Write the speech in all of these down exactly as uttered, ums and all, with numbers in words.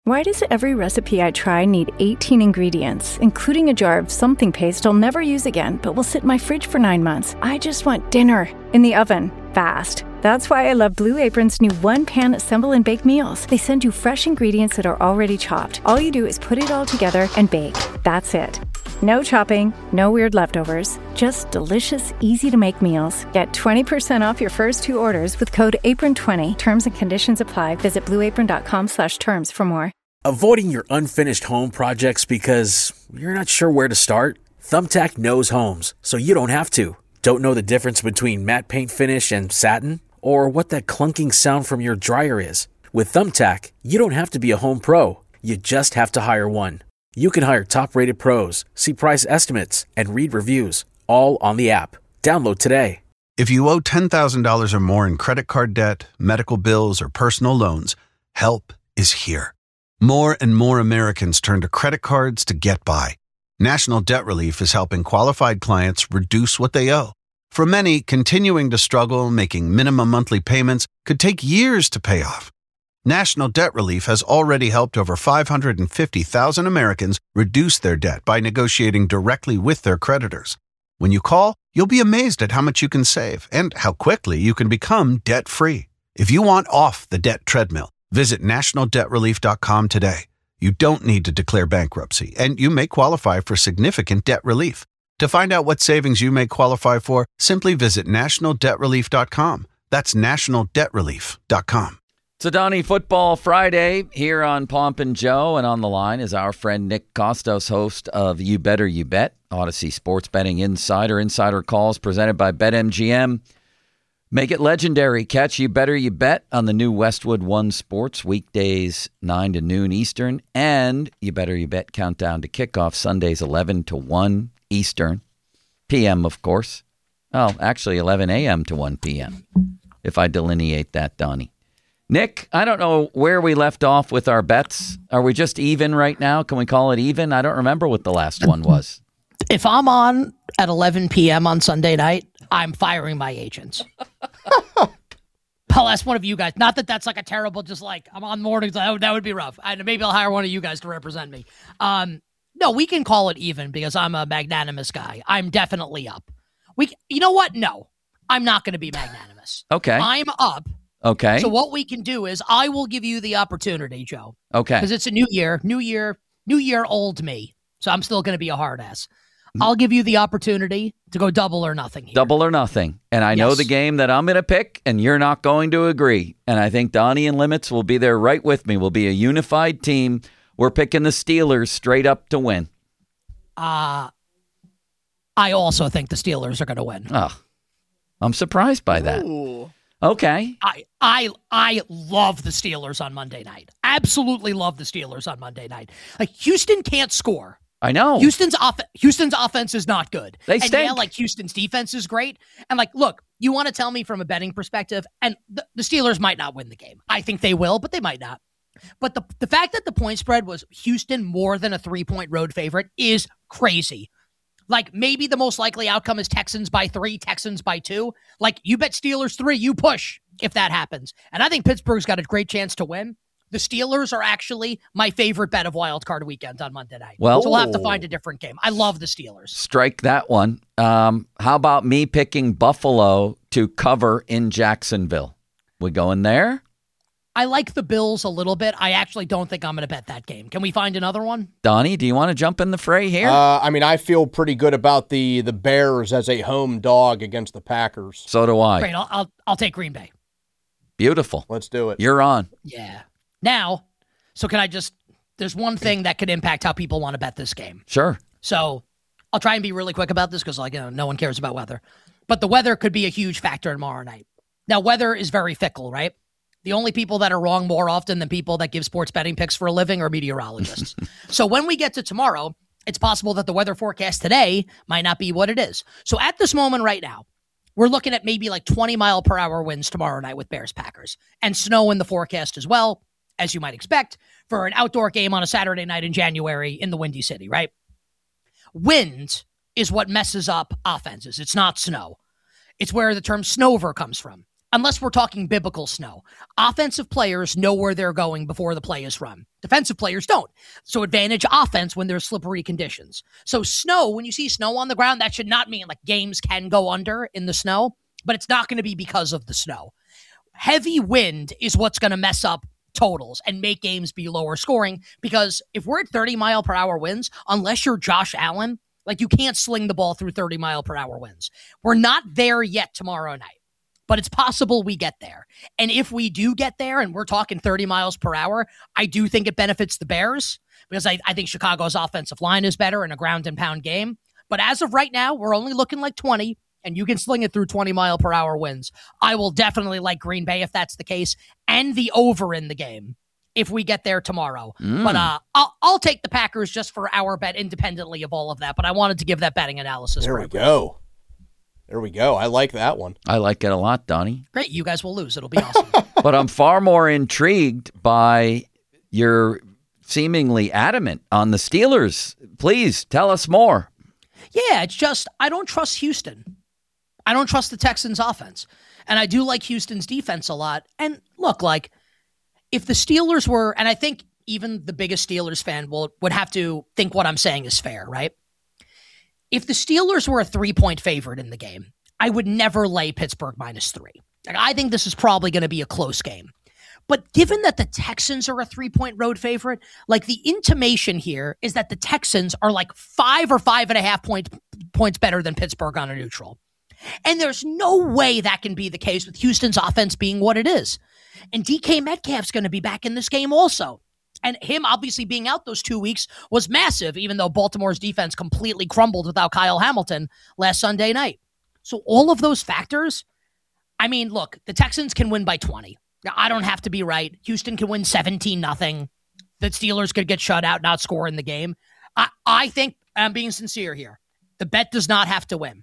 Why does every recipe I try need eighteen ingredients, including a jar of something paste I'll never use again, but will sit in my fridge for nine months? I just want dinner in the oven, fast. That's why I love Blue Apron's new one-pan assemble and bake meals. They send you fresh ingredients that are already chopped. All you do is put it all together and bake. That's it. No chopping, no weird leftovers, just delicious, easy-to-make meals. Get twenty percent off your first two orders with code apron twenty. Terms and conditions apply. Visit blueapron.com slash terms for more. Avoiding your unfinished home projects because you're not sure where to start? Thumbtack knows homes, so you don't have to. Don't know the difference between matte paint finish and satin? Or what that clunking sound from your dryer is? With Thumbtack, you don't have to be a home pro. You just have to hire one. You can hire top-rated pros, see price estimates, and read reviews, all on the app. Download today. If you owe ten thousand dollars or more in credit card debt, medical bills, or personal loans, help is here. More and more Americans turn to credit cards to get by. National Debt Relief is helping qualified clients reduce what they owe. For many, continuing to struggle making minimum monthly payments could take years to pay off. National Debt Relief has already helped over five hundred fifty thousand Americans reduce their debt by negotiating directly with their creditors. When you call, you'll be amazed at how much you can save and how quickly you can become debt-free. If you want off the debt treadmill, visit national debt relief dot com today. You don't need to declare bankruptcy, and you may qualify for significant debt relief. To find out what savings you may qualify for, simply visit national debt relief dot com. That's national debt relief dot com. It's a Donnie Football Friday here on Pomp and Joe, and on the line is our friend Nick Kostos, host of You Better You Bet, Odyssey Sports Betting Insider. Insider calls presented by BetMGM. Make it legendary. Catch You Better You Bet on the new Westwood One Sports, weekdays nine to noon Eastern, and You Better You Bet countdown to kickoff Sundays eleven to one Eastern, P M, of course. Oh, actually eleven a.m. to one p.m., if I delineate that, Donnie. Nick, I don't know where we left off with our bets. Are we just even right now? Can we call it even? I don't remember what the last one was. If I'm on at eleven p.m. on Sunday night, I'm firing my agents. I'll ask one of you guys. Not that that's like a terrible, just like I'm on mornings. That would, that would be rough. And maybe I'll hire one of you guys to represent me. Um, no, we can call it even because I'm a magnanimous guy. I'm definitely up. We, you know what? No, I'm not going to be magnanimous. Okay. I'm up. Okay. So what we can do is I will give you the opportunity, Joe. Okay. Because it's a new year, new year, new year, old me. So I'm still going to be a hard ass. I'll give you the opportunity to go double or nothing here. Double or nothing. And I know Yes. the game that I'm going to pick, and you're not going to agree. And I think Donnie and Limits will be there right with me. We'll be a unified team. We're picking the Steelers straight up to win. Uh, I also think the Steelers are going to win. Oh, I'm surprised by that. Ooh. Okay. I, I, I love the Steelers on Monday night. Absolutely love the Steelers on Monday night. Like, Houston can't score. I know. Houston's off- Houston's offense is not good. They and stink. yeah, like Houston's defense is great. And like, look, you want to tell me from a betting perspective, and the, the Steelers might not win the game. I think they will, but they might not. But the the fact that the point spread was Houston more than a three-point road favorite is crazy. Like, maybe the most likely outcome is Texans by three, Texans by two. Like, you bet Steelers three, you push if that happens. And I think Pittsburgh's got a great chance to win. The Steelers are actually my favorite bet of Wild Card Weekend on Monday night. Well, so we'll have to find a different game. I love the Steelers. Strike that one. Um, how about me picking Buffalo to cover in Jacksonville? We going there? I like the Bills a little bit. I actually don't think I'm going to bet that game. Can we find another one? Donnie, do you want to jump in the fray here? Uh, I mean, I feel pretty good about the the Bears as a home dog against the Packers. So do I. Great. I'll, I'll, I'll take Green Bay. Beautiful. Let's do it. You're on. Yeah. Now, so can I just, there's one thing that could impact how people want to bet this game. Sure. So I'll try and be really quick about this because, like, you know, no one cares about weather. But the weather could be a huge factor tomorrow night. Now, weather is very fickle, right? The only people that are wrong more often than people that give sports betting picks for a living are meteorologists. So when we get to tomorrow, it's possible that the weather forecast today might not be what it is. So at this moment right now, we're looking at maybe like twenty mile per hour winds tomorrow night with Bears Packers and snow in the forecast as well, as you might expect for an outdoor game on a Saturday night in January in the Windy City, right? Wind is what messes up offenses. It's not snow. It's where the term snover comes from. unless we're talking biblical snow. Offensive players know where they're going before the play is run. Defensive players don't. So advantage offense when there's slippery conditions. So snow, when you see snow on the ground, that should not mean like games can go under in the snow, but it's not going to be because of the snow. Heavy wind is what's going to mess up totals and make games be lower scoring, because if we're at thirty mile per hour winds, unless you're Josh Allen, like you can't sling the ball through thirty mile per hour winds. We're not there yet tomorrow night, but it's possible we get there. And if we do get there and we're talking thirty miles per hour, I do think it benefits the Bears, because I, I think Chicago's offensive line is better in a ground and pound game. But as of right now, we're only looking like twenty, and you can sling it through twenty mile per hour winds. I will definitely like Green Bay if that's the case, and the over in the game if we get there tomorrow. Mm. But uh, I'll, I'll take the Packers just for our bet independently of all of that. But I wanted to give that betting analysis. There we go. There we go. I like that one. I like it a lot, Donnie. Great. You guys will lose. It'll be awesome. But I'm far more intrigued by your seemingly adamant on the Steelers. Please tell us more. Yeah, it's just I don't trust Houston. I don't trust the Texans' offense. And I do like Houston's defense a lot. And look, like, if the Steelers were, and I think even the biggest Steelers fan will would have to think what I'm saying is fair, right? If the Steelers were a three-point favorite in the game, I would never lay Pittsburgh minus three. Like, I think this is probably going to be a close game. But given that the Texans are a three-point road favorite, like the intimation here is that the Texans are like five or five and a half point, points better than Pittsburgh on a neutral. And there's no way that can be the case with Houston's offense being what it is. And D K Metcalf's going to be back in this game also. And him obviously being out those two weeks was massive, even though Baltimore's defense completely crumbled without Kyle Hamilton last Sunday night. So all of those factors, I mean, look, the Texans can win by twenty. Now, I don't have to be right. Houston can win seventeen nothing. The Steelers could get shut out, not score in the game. I, I think, I'm being sincere here, the bet does not have to win.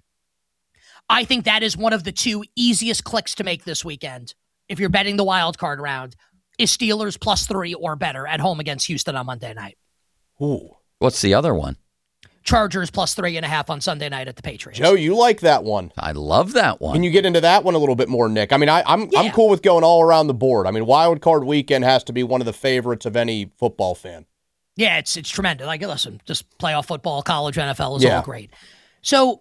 I think that is one of the two easiest clicks to make this weekend. If you're betting the wild card round, is Steelers plus three or better at home against Houston on Monday night. Ooh. What's the other one? Chargers plus three and a half on Sunday night at the Patriots. Joe, you like that one. I love that one. Can you get into that one a little bit more, Nick? I mean, I, I'm yeah. I'm cool with going all around the board. I mean, wild card weekend has to be one of the favorites of any football fan. Yeah, it's it's tremendous. Like, listen, just playoff football, college, N F L is yeah. all great. So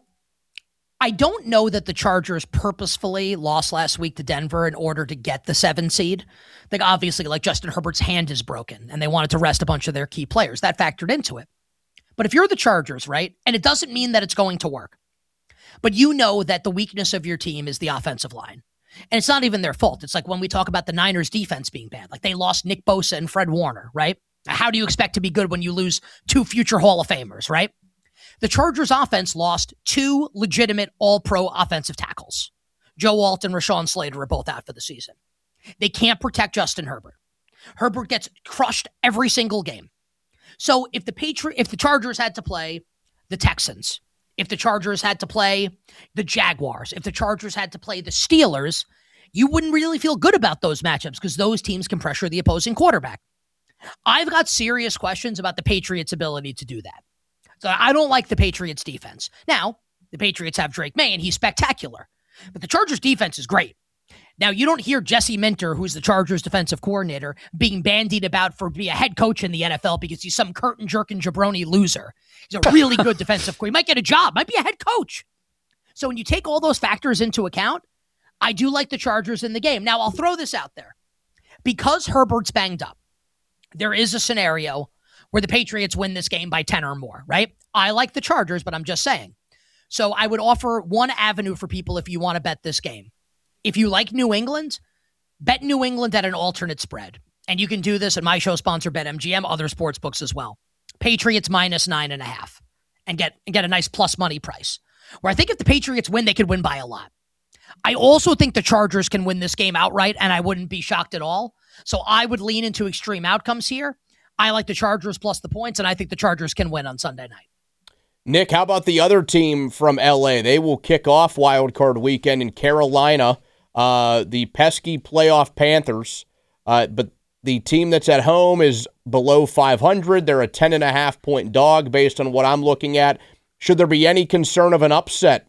I don't know that the Chargers purposefully lost last week to Denver in order to get the seven seed. I think obviously, like, Justin Herbert's hand is broken, and they wanted to rest a bunch of their key players. That factored into it. But if you're the Chargers, right, and it doesn't mean that it's going to work, but you know that the weakness of your team is the offensive line. And it's not even their fault. It's like when we talk about the Niners defense being bad, like they lost Nick Bosa and Fred Warner, right? How do you expect to be good when you lose two future Hall of Famers, right? The Chargers offense lost two legitimate all-pro offensive tackles. Joe Alt and Rashawn Slater are both out for the season. They can't protect Justin Herbert. Herbert gets crushed every single game. So if the Patri- if the Chargers had to play the Texans, if the Chargers had to play the Jaguars, if the Chargers had to play the Steelers, you wouldn't really feel good about those matchups because those teams can pressure the opposing quarterback. I've got serious questions about the Patriots' ability to do that. So I don't like the Patriots' defense. Now, the Patriots have Drake May, and he's spectacular. But the Chargers' defense is great. Now, you don't hear Jesse Minter, who's the Chargers defensive coordinator, being bandied about for being a head coach in the N F L because he's some curtain-jerking jabroni loser. He's a really good defensive coordinator. He might get a job, might be a head coach. So when you take all those factors into account, I do like the Chargers in the game. Now, I'll throw this out there. Because Herbert's banged up, there is a scenario where the Patriots win this game by ten or more, right? I like the Chargers, but I'm just saying. So I would offer one avenue for people if you want to bet this game. If you like New England, bet New England at an alternate spread. And you can do this at my show sponsor, BetMGM, other sports books as well. Patriots minus nine and a half and get, and get a nice plus money price. Where I think if the Patriots win, they could win by a lot. I also think the Chargers can win this game outright, and I wouldn't be shocked at all. So I would lean into extreme outcomes here. I like the Chargers plus the points, and I think the Chargers can win on Sunday night. Nick, how about the other team from L A? They will kick off Wild Card Weekend in Carolina. Uh, the pesky playoff Panthers, uh, but the team that's at home is below five hundred. They're a ten and a half point dog based on what I'm looking at. Should there be any concern of an upset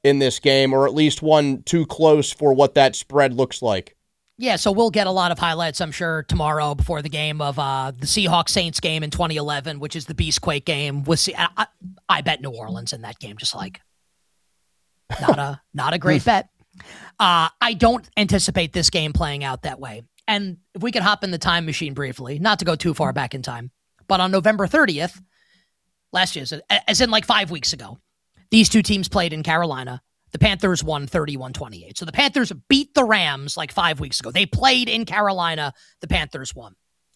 in this game, or at least one too close for what that spread looks like. Yeah, so we'll get a lot of highlights, I'm sure, tomorrow before the game of uh, the Seahawks-Saints game in twenty eleven, which is the Beastquake game. With C- I, I bet New Orleans in that game, just like not a not a great bet. Uh, I don't anticipate this game playing out that way. And if we could hop in the time machine briefly, not to go too far back in time, but on November thirtieth, last year, as in like five weeks ago, these two teams played in Carolina. The Panthers won thirty-one twenty-eight. So the Panthers beat the Rams like five weeks ago. They played in Carolina. The Panthers won.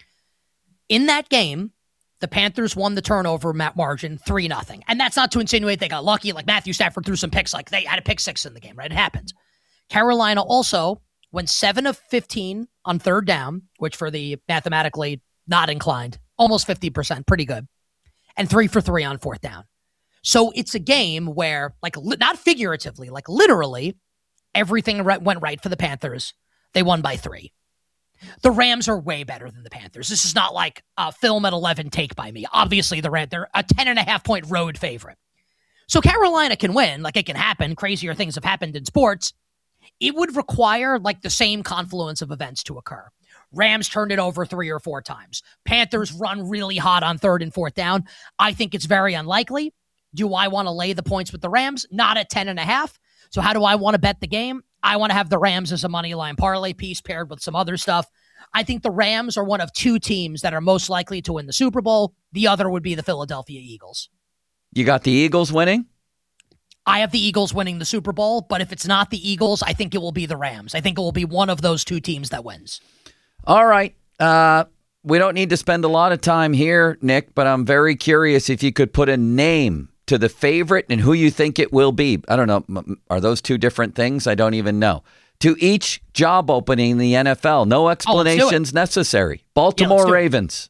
In that game, the Panthers won the turnover margin three nothing. And that's not to insinuate they got lucky. Like Matthew Stafford threw some picks. Like they had a pick six in the game, right? It happens. Carolina also went seven of fifteen on third down, which for the mathematically not inclined, almost fifty percent, pretty good. And three for three on fourth down. So it's a game where, like, li- not figuratively, like literally, everything re- went right for the Panthers. They won by three. The Rams are way better than the Panthers. This is not like a film at eleven take by me. Obviously, the Rams, they're a ten and a half point road favorite. So Carolina can win. Like, it can happen. Crazier things have happened in sports. It would require, like, the same confluence of events to occur. Rams turned it over three or four times. Panthers run really hot on third and fourth down. I think it's very unlikely. Do I want to lay the points with the Rams? Not at ten and a half. So how do I want to bet the game? I want to have the Rams as a money line parlay piece paired with some other stuff. I think the Rams are one of two teams that are most likely to win the Super Bowl. The other would be the Philadelphia Eagles. You got the Eagles winning? I have the Eagles winning the Super Bowl, but if it's not the Eagles, I think it will be the Rams. I think it will be one of those two teams that wins. All right. Uh, we don't need to spend a lot of time here, Nick, but I'm very curious if you could put a name to the favorite and who you think it will be. I don't know. Are those two different things? I don't even know. To each job opening in the N F L. No explanations oh, necessary. Baltimore yeah, Ravens.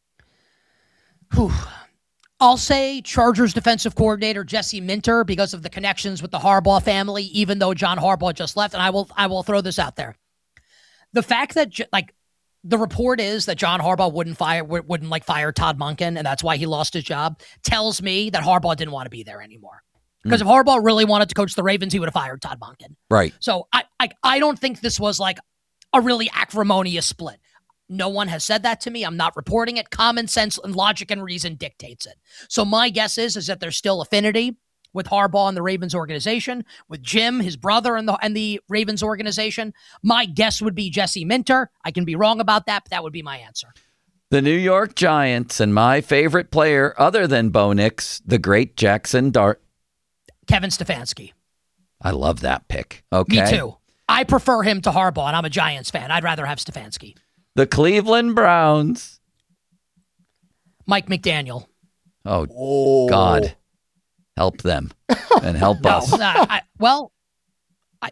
Whew. I'll say Chargers defensive coordinator Jesse Minter because of the connections with the Harbaugh family, even though John Harbaugh just left. And I will I will throw this out there. The fact that, like, the report is that John Harbaugh wouldn't fire, wouldn't like fire Todd Monken, and that's why he lost his job, tells me that Harbaugh didn't want to be there anymore. Because mm. if Harbaugh really wanted to coach the Ravens, he would have fired Todd Monken. Right. So I, I, I don't think this was like a really acrimonious split. No one has said that to me. I'm not reporting it. Common sense and logic and reason dictates it. So my guess is, is that there's still affinity with Harbaugh and the Ravens organization, with Jim, his brother, and the and the Ravens organization. My guess would be Jesse Minter. I can be wrong about that, but that would be my answer. The New York Giants and my favorite player, other than Bo Nix, the great Jackson Dart. Kevin Stefanski. I love that pick. Okay. Me too. I prefer him to Harbaugh, and I'm a Giants fan. I'd rather have Stefanski. The Cleveland Browns. Mike McDaniel. Oh, oh. God. Help them and help no, us. No, I, well, I,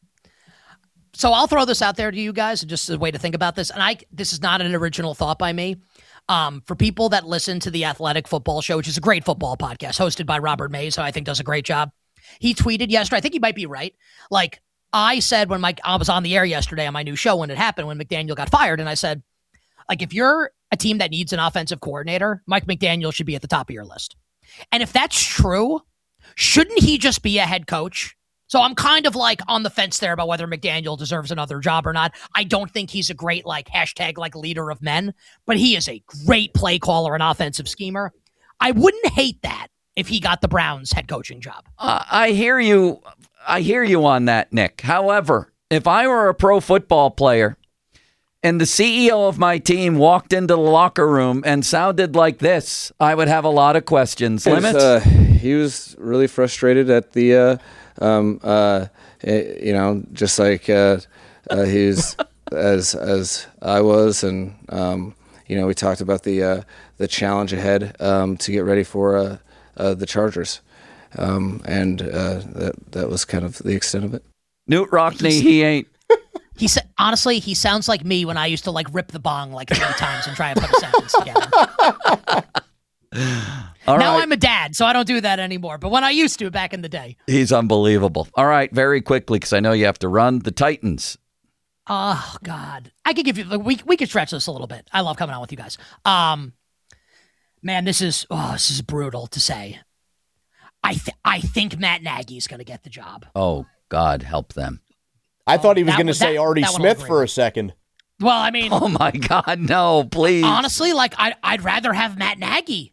so I'll throw this out there to you guys, just a way to think about this. And I, this is not an original thought by me. Um, for people that listen to the Athletic Football Show, which is a great football podcast hosted by Robert Mays, who I think does a great job. He tweeted yesterday, I think he might be right. Like I said, when Mike, I was on the air yesterday on my new show when it happened, when McDaniel got fired. And I said, like, if you're a team that needs an offensive coordinator, Mike McDaniel should be at the top of your list. And if that's true, shouldn't he just be a head coach? So I'm kind of like on the fence there about whether McDaniel deserves another job or not. I don't think he's a great like hashtag like leader of men, but he is a great play caller and offensive schemer. I wouldn't hate that if he got the Browns head coaching job. Uh, I hear you. I hear you on that, Nick. However, if I were a pro football player and the C E O of my team walked into the locker room and sounded like this, I would have a lot of questions. Limits? Uh, he was really frustrated at the, uh, um, uh, you know, just like uh, uh, he's as as I was, and um, you know, we talked about the uh, the challenge ahead um, to get ready for uh, uh, the Chargers, um, and uh, that that was kind of the extent of it. Newt Rockney, he ain't. He said, honestly, he sounds like me when I used to like rip the bong like three times and try and put a sentence together. All now right. I'm a dad, so I don't do that anymore. But when I used to back in the day. He's unbelievable. All right, very quickly, because I know you have to run. The Titans. Oh, God. I could give you, we we could stretch this a little bit. I love coming on with you guys. Um, Man, this is, oh, this is brutal to say. I th- I think Matt Nagy's going to get the job. Oh, God, help them. I Oh, thought he was that going to one- say that- Artie that one I'll Smith agree for a with. second. Well, I mean, Oh, my God, no, please. honestly, like I, I'd rather have Matt Nagy.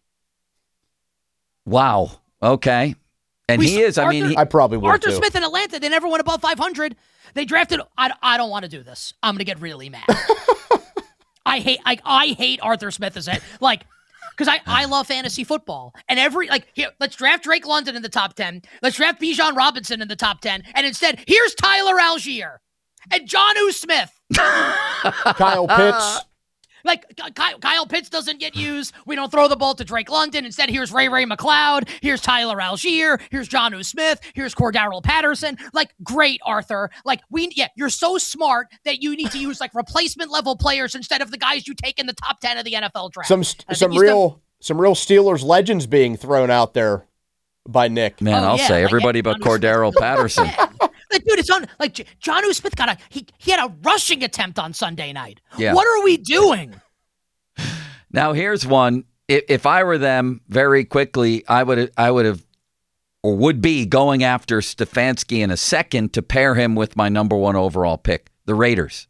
Wow. Okay. And We he saw is, I mean, Arthur- he, I probably would Arthur too. Smith in Atlanta, they never went above five hundred. They drafted. I, I don't want to do this. I'm going to get really mad. I hate. Like I hate Arthur Smith as a like. Because I, I love fantasy football. And every, like, here, let's draft Drake London in the top ten. Let's draft Bijan Robinson in the top ten. And instead, here's Tyler Algier and Jonnu Smith. Kyle Pitts. Like, Kyle, Kyle Pitts doesn't get used. We don't throw the ball to Drake London. Instead, here's Ray Ray McLeod. Here's Tyler Algier. Here's Jonnu Smith. Here's Cordarrelle Patterson. Like, great, Arthur. Like, we, yeah, you're so smart that you need to use, like, replacement level players instead of the guys you take in the top ten of the N F L draft. Some I think some he's real done- some real Steelers legends being thrown out there by Nick. man, Oh, I'll yeah, say like, everybody yeah, but Jonnu Smith. Cordero Patterson. Yeah. Like, dude, it's on. Like, J- Jonnu Smith got a he. He had a rushing attempt on Sunday night. Yeah. What are we doing? Now, here's one. If, if I were them, very quickly, I would I would have or would be going after Stefanski in a second to pair him with my number one overall pick, the Raiders.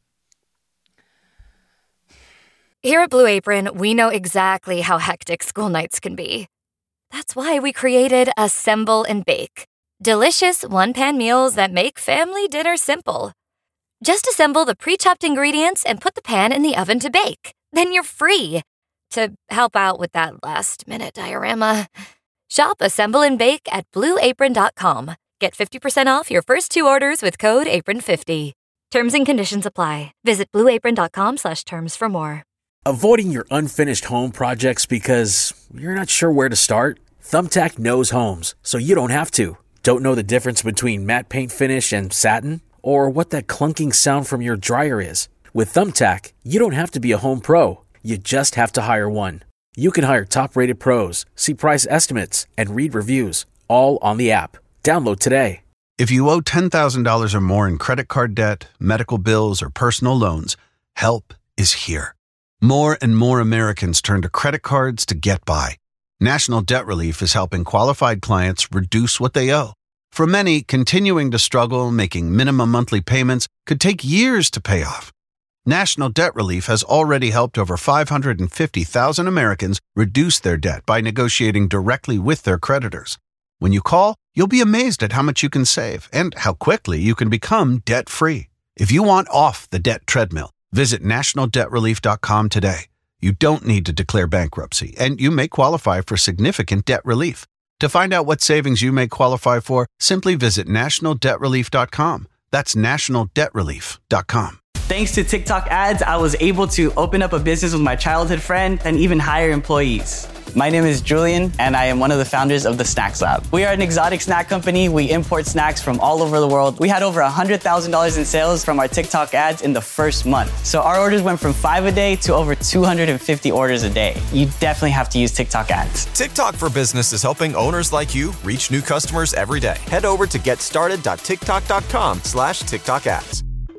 Here at Blue Apron, we know exactly how hectic school nights can be. That's why we created Assemble and Bake. Delicious one-pan meals that make family dinner simple. Just assemble the pre-chopped ingredients and put the pan in the oven to bake. Then you're free to help out with that last-minute diorama. Shop Assemble and Bake at blue apron dot com. Get fifty percent off your first two orders with code apron fifty. Terms and conditions apply. Visit blue apron dot com slash terms for more. Avoiding your unfinished home projects because you're not sure where to start? Thumbtack knows homes, so you don't have to. Don't know the difference between matte paint finish and satin? Or what that clunking sound from your dryer is? With Thumbtack, you don't have to be a home pro. You just have to hire one. You can hire top-rated pros, see price estimates, and read reviews, all on the app. Download today. If you owe ten thousand dollars or more in credit card debt, medical bills, or personal loans, help is here. More and more Americans turn to credit cards to get by. National Debt Relief is helping qualified clients reduce what they owe. For many, continuing to struggle making minimum monthly payments could take years to pay off. National Debt Relief has already helped over five hundred fifty thousand Americans reduce their debt by negotiating directly with their creditors. When you call, you'll be amazed at how much you can save and how quickly you can become debt-free. If you want off the debt treadmill, visit national debt relief dot com today. You don't need to declare bankruptcy, and you may qualify for significant debt relief. To find out what savings you may qualify for, simply visit national debt relief dot com. That's national debt relief dot com. Thanks to TikTok ads, I was able to open up a business with my childhood friend and even hire employees. My name is Julian, and I am one of the founders of the Snacks Lab. We are an exotic snack company. We import snacks from all over the world. We had over one hundred thousand dollars in sales from our TikTok ads in the first month. So our orders went from five a day to over two hundred fifty orders a day. You definitely have to use TikTok ads. TikTok for Business is helping owners like you reach new customers every day. Head over to get started dot tiktok dot com slash TikTok ads.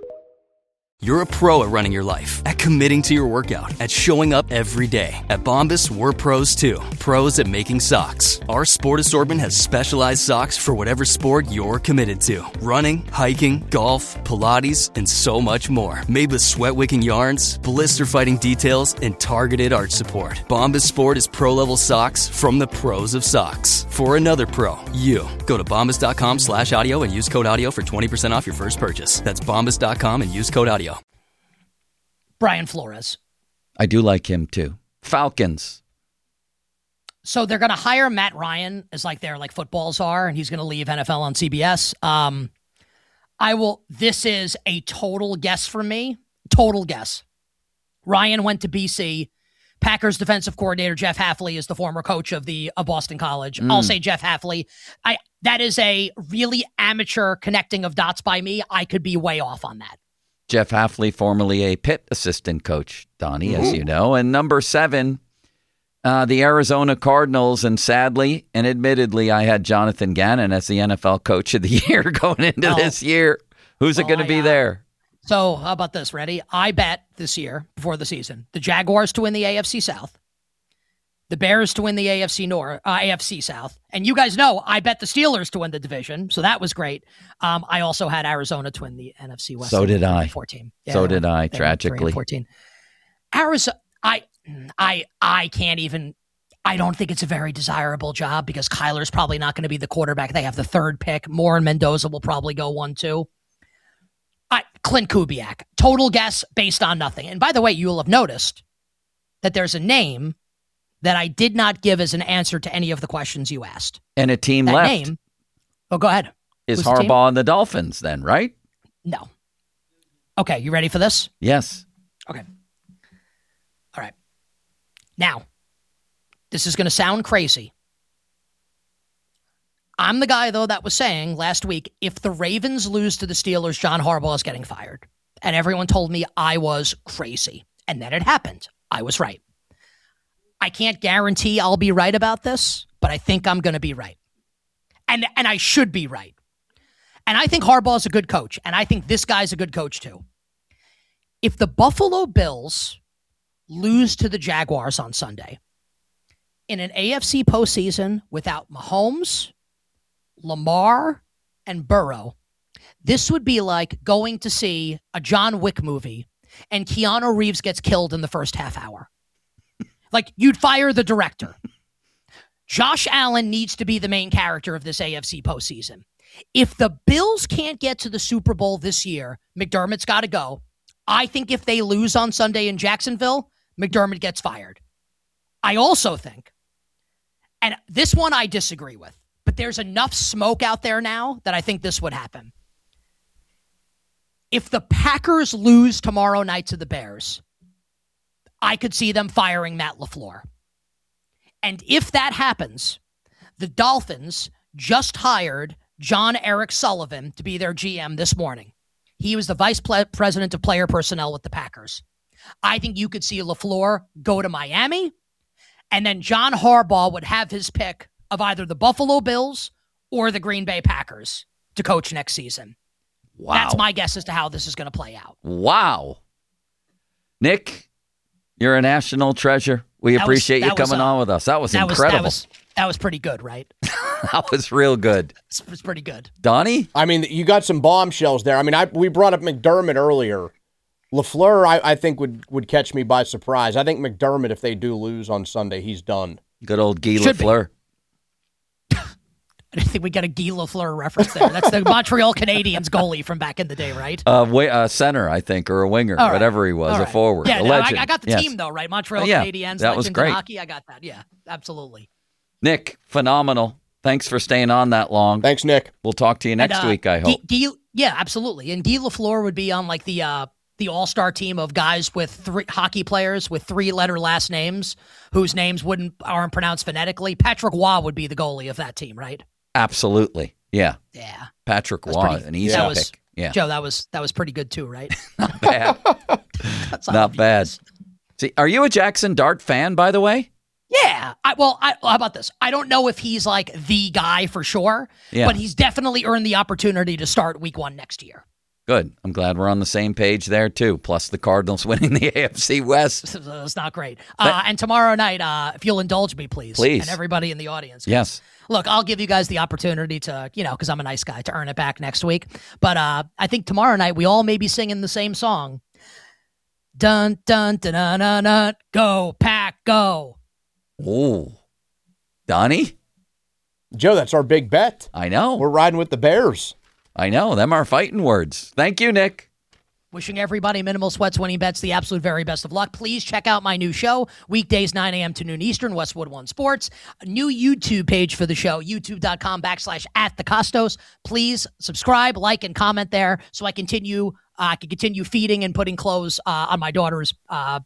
You're a pro at running your life, at committing to your workout, at showing up every day. At Bombas, we're pros too. Pros at making socks. Our sport assortment has specialized socks for whatever sport you're committed to. Running, hiking, golf, Pilates, and so much more. Made with sweat-wicking yarns, blister-fighting details, and targeted arch support. Bombas Sport is pro-level socks from the pros of socks. For another pro, you. Go to bombas dot com slash audio and use code audio for twenty percent off your first purchase. That's bombas dot com and use code audio. Brian Flores. I do like him too. Falcons. So they're going to hire Matt Ryan as like their like footballs are, and he's going to leave N F L on C B S. Um, I will. This is a total guess from me. Total guess. Ryan went to B C. Packers defensive coordinator Jeff Hafley is the former coach of the of Boston College. Mm. I'll say Jeff Hafley. I that is a really amateur connecting of dots by me. I could be way off on that. Jeff Hafley, formerly a Pitt assistant coach, Donnie, mm-hmm. as you know. And number seven, uh, the Arizona Cardinals. And sadly and admittedly, I had Jonathan Gannon as the N F L coach of the year going into oh. this year. Who's well, it going to be uh, there? So how about this? Ready? I bet this year, before the season, the Jaguars to win the A F C South, the Bears to win the A F C North, uh, A F C South. And you guys know I bet the Steelers to win the division, so that was great. Um, I also had Arizona to win the N F C West. So did I. fourteen. Yeah, so were, did I, tragically. fourteen. Arizona, I, I, I can't even, I don't think it's a very desirable job because Kyler's probably not going to be the quarterback. They have the third pick. Moore and Mendoza will probably go one, two. I, Clint Kubiak, total guess based on nothing. And by the way, you'll have noticed that there's a name that I did not give as an answer to any of the questions you asked. And a team that left. Name, oh, go ahead. Is Who's the Harbaugh and the Dolphins then, right? No. Okay, you ready for this? Yes. Okay. All right. Now, this is going to sound crazy. I'm the guy, though, that was saying last week, if the Ravens lose to the Steelers, John Harbaugh is getting fired. And everyone told me I was crazy. And then it happened. I was right. I can't guarantee I'll be right about this, but I think I'm going to be right. And, and I should be right. And I think Harbaugh is a good coach. And I think this guy's a good coach, too. If the Buffalo Bills lose to the Jaguars on Sunday in an A F C postseason without Mahomes, Lamar, and Burrow, this would be like going to see a John Wick movie and Keanu Reeves gets killed in the first half hour. Like, you'd fire the director. Josh Allen needs to be the main character of this A F C postseason. If the Bills can't get to the Super Bowl this year, McDermott's got to go. I think if they lose on Sunday in Jacksonville, McDermott gets fired. I also think, and this one I disagree with, but there's enough smoke out there now that I think this would happen. If the Packers lose tomorrow night to the Bears, I could see them firing Matt LaFleur. And if that happens, the Dolphins just hired John Eric Sullivan to be their G M this morning. He was the vice president of player personnel with the Packers. I think you could see LaFleur go to Miami, and then John Harbaugh would have his pick of either the Buffalo Bills or the Green Bay Packers to coach next season. Wow. That's my guess as to how this is going to play out. Wow. Nick, you're a national treasure. We That was- appreciate you that was, coming uh, on with us. That was that was, incredible. that was that was pretty good, right? That was real good. It was pretty good. Donnie? I mean, you got some bombshells there. I mean, I we brought up McDermott earlier. LaFleur, I, I think, would, would catch me by surprise. I think McDermott, if they do lose on Sunday, he's done. Good old Guy Should be. LaFleur. I think we got a Guy LaFleur reference there. That's the Montreal Canadiens goalie from back in the day, right? Uh, wa- uh, center, I think, or a winger, All right. whatever he was, All a right. forward, Yeah, a no, I, legend. I got the Yes. team, though, right? Montreal Uh, yeah, Canadiens, that was legend great. in hockey. I got that. Yeah, absolutely. Nick, phenomenal. Thanks for staying on that long. Thanks, Nick. We'll talk to you next And, uh, week, I Guy- hope. Guy- yeah, absolutely. And Guy LaFleur would be on like the uh, the all-star team of guys with three hockey players with three-letter last names whose names wouldn't aren't pronounced phonetically. Patrick Waugh would be the goalie of that team, right? Absolutely. Yeah. Yeah. Patrick That's Waugh, pretty- an easy that pick. was- yeah. Joe, that was that was pretty good too, right? Not bad. That's Not bad. See, are you a Jackson Dart fan, by the way? Yeah. I, well, I, how about this? I don't know if he's like the guy for sure, Yeah. but he's definitely earned the opportunity to start week one next year. Good. I'm glad we're on the same page there, too. Plus the Cardinals winning the A F C West. It's not great. Uh, and tomorrow night, uh, if you'll indulge me, please. Please. And everybody in the audience. Yes. Look, I'll give you guys the opportunity to, you know, because I'm a nice guy, to earn it back next week. But uh, I think tomorrow night we all may be singing the same song. Dun, dun, dun, dun, dun, dun. Go, Pack, go. Oh. Donnie? Joe, that's our big bet. I know. We're riding with the Bears. I know. Them are fighting words. Thank you, Nick. Wishing everybody minimal sweats, winning bets, the absolute very best of luck. Please check out my new show, weekdays nine a.m. to noon Eastern, Westwood One Sports. A new YouTube page for the show, youtube.com backslash at the Costos. Please subscribe, like, and comment there so I continue. Uh, I can continue feeding and putting clothes uh, on my daughter's uh,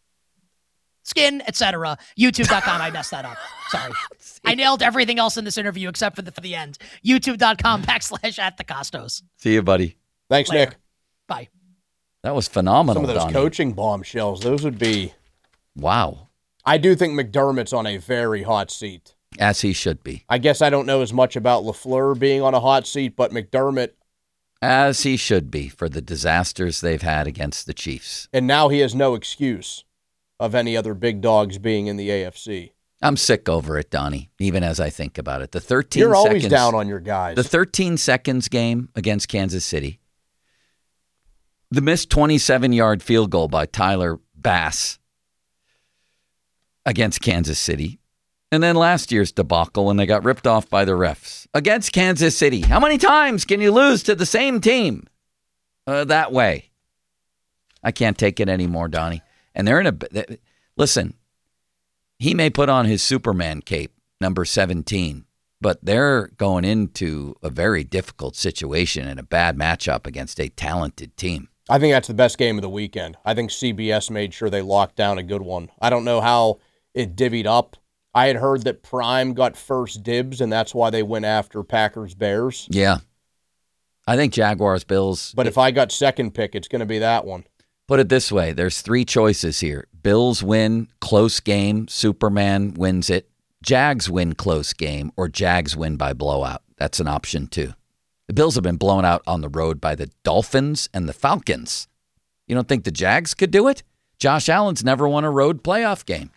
skin, et cetera. YouTube dot com. I messed that up. Sorry. I nailed everything else in this interview except for the for the end. YouTube.com backslash at the Costos. See you, buddy. Thanks, Later. Nick. Bye. That was phenomenal, Some of those Donnie. coaching bombshells, those would be. Wow. I do think McDermott's on a very hot seat. As he should be. I guess I don't know as much about LaFleur being on a hot seat, but McDermott, As he should be for the disasters they've had against the Chiefs. and now he has no excuse of any other big dogs being in the A F C. I'm sick over it, Donnie, even as I think about it. The thirteen You're always seconds, down on your guys. The thirteen seconds game against Kansas City. The missed twenty-seven-yard field goal by Tyler Bass against Kansas City. And then last year's debacle when they got ripped off by the refs against Kansas City. How many times can you lose to the same team uh, that way? I can't take it anymore, Donnie. And they're in a they, listen. He may put on his Superman cape, number seventeen, but they're going into a very difficult situation and a bad matchup against a talented team. I think that's the best game of the weekend. I think C B S made sure they locked down a good one. I don't know how it divvied up. I had heard that Prime got first dibs, and that's why they went after Packers-Bears. Yeah. I think Jaguars-Bills. But if I got second pick, it's going to be that one. Put it this way. There's three choices here. Bills win, close game, Superman wins it. Jags win close game, or Jags win by blowout. That's an option, too. The Bills have been blown out on the road by the Dolphins and the Falcons. You don't think the Jags could do it? Josh Allen's never won a road playoff game.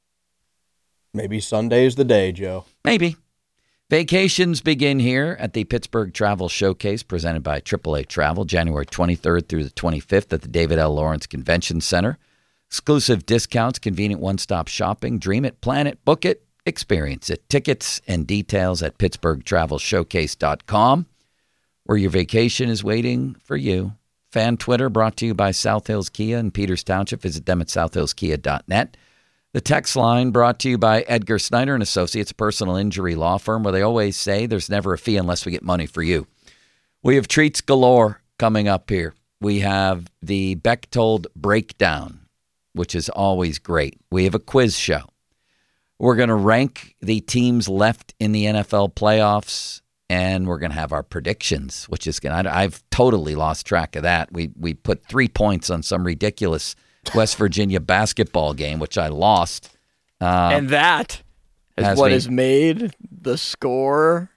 Maybe Sunday's the day, Joe. Maybe. Vacations begin here at the Pittsburgh Travel Showcase presented by triple A Travel, January twenty-third through the twenty-fifth at the David L. Lawrence Convention Center. Exclusive discounts, convenient one-stop shopping. Dream it, plan it, book it, experience it. Tickets and details at pittsburgh travel showcase dot com, where your vacation is waiting for you. Fan Twitter brought to you by South Hills Kia in Peters Township. Visit them at south hills kia dot net. The text line brought to you by Edgar Snyder and Associates, a personal injury law firm, where they always say there's never a fee unless we get money for you. We have treats galore coming up here. We have the Bechtold Breakdown, which is always great. We have a quiz show. We're going to rank the teams left in the N F L playoffs, and we're going to have our predictions, which is going to, I've totally lost track of that. We we put three points on some ridiculous West Virginia basketball game, which I lost. Uh, and that is what me. has made the score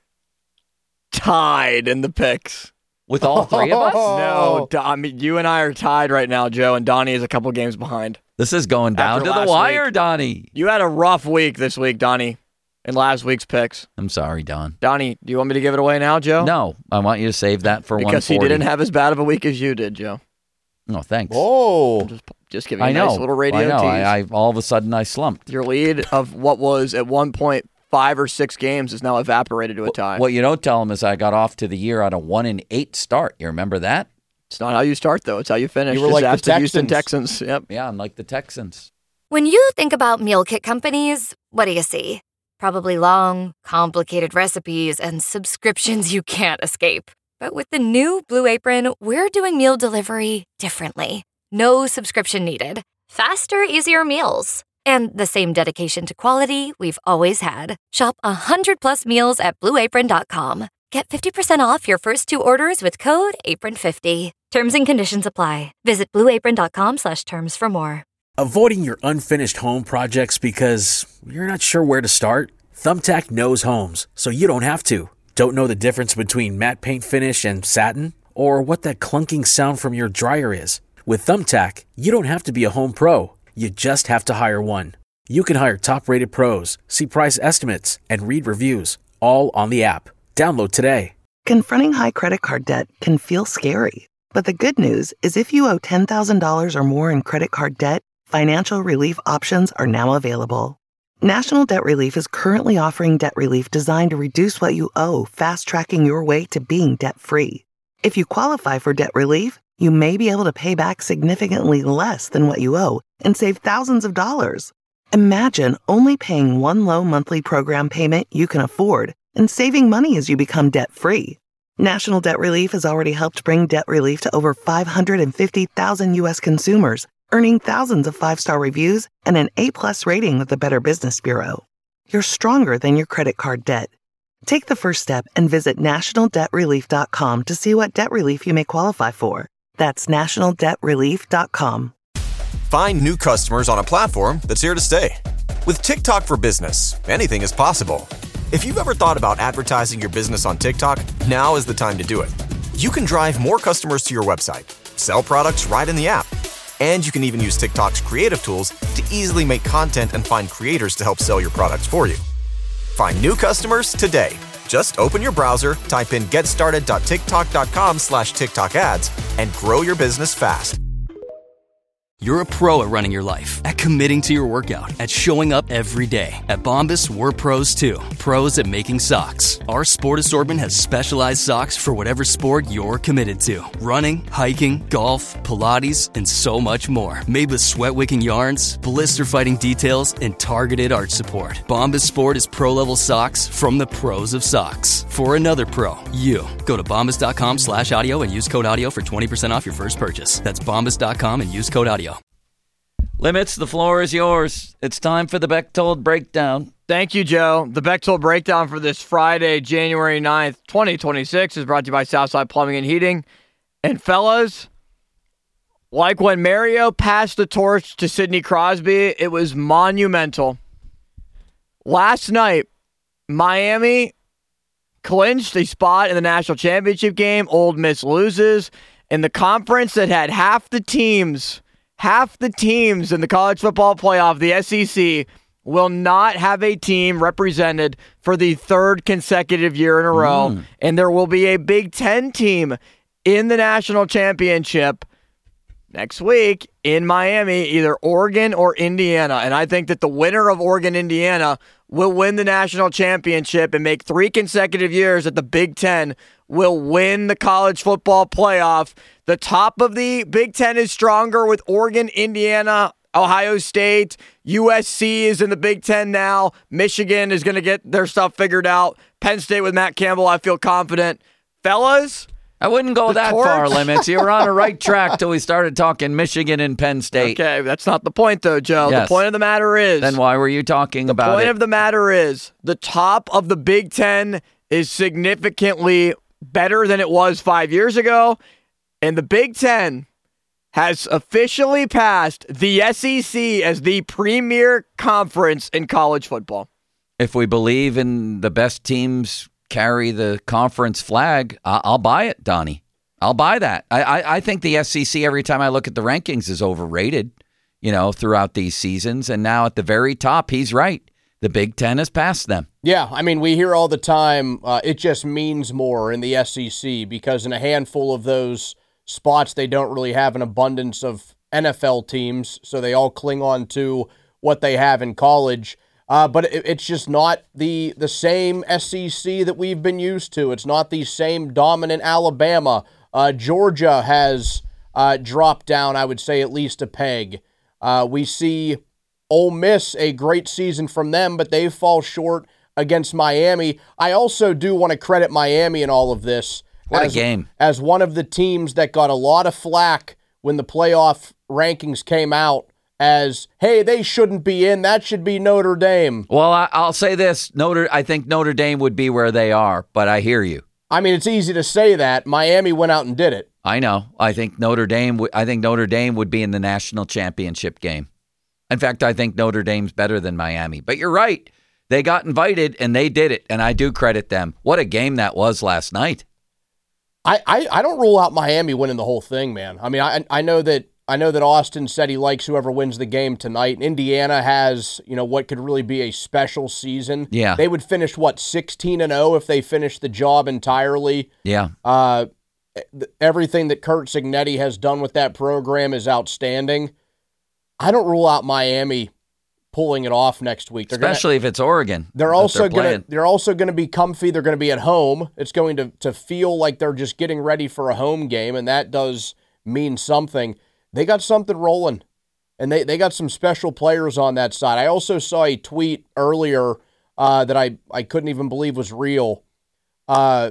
tied in the picks. With all three of us? No, I mean, you and I are tied right now, Joe, and Donnie is a couple games behind. This is going down to the wire, week. Donnie. You had a rough week this week, Donnie, in last week's picks. I'm sorry, Don. Donnie, do you want me to give it away now, Joe? No, I want you to save that for because he didn't have as bad of a week as you did, Joe. No, thanks. Oh, just, just giving you I a know. nice little radio I know. tease. I, I, all of a sudden, I slumped. Your lead of what was at one point five or six games is now evaporated to a tie. What you don't tell them is I got off to the year on a one and eight start. You remember that? It's not how you start, though. It's how you finish. You were just like ask the the Houston Texans. Texans. Yep. Yeah, I'm like the Texans. When you think about meal kit companies, what do you see? Probably long, complicated recipes and subscriptions you can't escape. But with the new Blue Apron, we're doing meal delivery differently. No subscription needed. Faster, easier meals. And the same dedication to quality we've always had. Shop one hundred plus meals at blue apron dot com. Get fifty percent off your first two orders with code apron fifty. Terms and conditions apply. Visit blue apron dot com slash terms for more. Avoiding your unfinished home projects because you're not sure where to start? Thumbtack knows homes, so you don't have to. Don't know the difference between matte paint finish and satin? Or what that clunking sound from your dryer is? With Thumbtack, you don't have to be a home pro. You just have to hire one. You can hire top-rated pros, see price estimates, and read reviews, all on the app. Download today. Confronting high credit card debt can feel scary. But the good news is if you owe ten thousand dollars or more in credit card debt, financial relief options are now available. National Debt Relief is currently offering debt relief designed to reduce what you owe, fast-tracking your way to being debt-free. If you qualify for debt relief, you may be able to pay back significantly less than what you owe and save thousands of dollars. Imagine only paying one low monthly program payment you can afford and saving money as you become debt-free. National Debt Relief has already helped bring debt relief to over five hundred fifty thousand U S consumers, earning thousands of five-star reviews and an A-plus rating with the Better Business Bureau. You're stronger than your credit card debt. Take the first step and visit national debt relief dot com to see what debt relief you may qualify for. That's national debt relief dot com. Find new customers on a platform that's here to stay. With TikTok for Business, anything is possible. If you've ever thought about advertising your business on TikTok, now is the time to do it. You can drive more customers to your website, sell products right in the app, And you can even use TikTok's creative tools to easily make content and find creators to help sell your products for you. Find new customers today. Just open your browser, type in getstarted.tiktok.com slash TikTok ads, and grow your business fast. You're a pro at running your life, at committing to your workout, at showing up every day. At Bombas, we're pros too. Pros at making socks. Our sport assortment has specialized socks for whatever sport you're committed to. Running, hiking, golf, Pilates, and so much more. Made with sweat-wicking yarns, blister-fighting details, and targeted arch support. Bombas Sport is pro-level socks from the pros of socks. For another pro, you. Go to bombas.com slash audio and use code audio for twenty percent off your first purchase. That's bombas dot com and use code audio. Limits, the floor is yours. It's time for the Bechtold Breakdown. Thank you, Joe. The Bechtold Breakdown for this Friday, January ninth, twenty twenty-six is brought to you by Southside Plumbing and Heating. And fellas, like when Mario passed the torch to Sidney Crosby, it was monumental. Last night, Miami clinched a spot in the national championship game. Ole Miss loses. And the conference that had half the teams Half the teams in the college football playoff, the S E C, will not have a team represented for the third consecutive year in a row. Mm. And there will be a Big Ten team in the national championship next week in Miami, either Oregon or Indiana. And I think that the winner of Oregon-Indiana will win the national championship and make three consecutive years that the Big Ten will win the college football playoff. The top of the Big Ten is stronger with Oregon, Indiana, Ohio State. U S C is in the Big Ten now. Michigan is going to get their stuff figured out. Penn State with Matt Campbell, I feel confident. Fellas, I wouldn't go that torch. far, Limits. You were on a right track till we started talking Michigan and Penn State. Okay, that's not the point, though, Joe. Yes. The point of the matter is... Then why were you talking about it? The point of the matter is the top of the Big Ten is significantly better than it was five years ago, and the Big Ten has officially passed the S E C as the premier conference in college football. If we believe in the best teams carry the conference flag, I'll buy it, Donnie. I'll buy that. I, I, I think the S E C, every time I look at the rankings, is overrated, you know, throughout these seasons. And now at the very top, he's right. The Big Ten has passed them. Yeah, I mean, we hear all the time, uh, it just means more in the S E C because in a handful of those spots, they don't really have an abundance of N F L teams, so they all cling on to what they have in college. Uh, but it, it's just not the the same S E C that we've been used to. It's not the same dominant Alabama. Uh, Georgia has uh, dropped down, I would say, at least a peg. Uh, we see Ole Miss, a great season from them, but they fall short against Miami. I also do want to credit Miami in all of this. What as, a game. As one of the teams that got a lot of flack when the playoff rankings came out as, hey, they shouldn't be in. That should be Notre Dame. Well, I, I'll say this. Notre, I think Notre Dame would be where they are, but I hear you. I mean, it's easy to say that. Miami went out and did it. I know. I think Notre Dame. W- I think Notre Dame would be in the national championship game. In fact, I think Notre Dame's better than Miami. But you're right. They got invited, and they did it, and I do credit them. What a game that was last night. I, I, I don't rule out Miami winning the whole thing, man. I mean, I I know that I know that Austin said he likes whoever wins the game tonight. Indiana has, you know, what could really be a special season. Yeah. They would finish, what, sixteen and oh if they finished the job entirely. Yeah. Uh, everything that Curt Cignetti has done with that program is outstanding. I don't rule out Miami pulling it off next week. They're Especially gonna, if it's Oregon. They're also going to they're also going to be comfy. They're going to be at home. It's going to to feel like they're just getting ready for a home game, and that does mean something. They got something rolling, and they, they got some special players on that side. I also saw a tweet earlier uh, that I, I couldn't even believe was real. Uh,